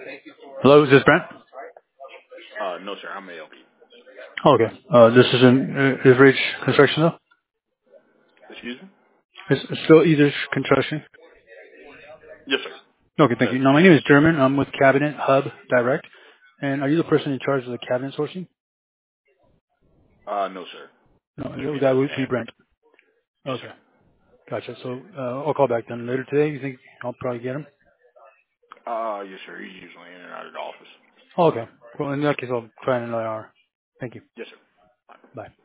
Hello, is this Brent? No, sir. I'm ALP. Oh, okay. This is is Ridge Construction though? Excuse me? It's still either construction? Yes, sir. Okay, thank That's you. Now, my me. name is German. I'm with Cabinet Hub Direct. And are you the person in charge of the cabinet sourcing? No, sir. It'd No, be that the would be admin. Brent. Yes, Okay, sir. gotcha. So I'll call back then later today. You think I'll probably get him? Yes, sir. He's usually in and out of the office. Oh, okay. Well, in that case, I'll try in another hour. Thank you. Yes, sir. Bye.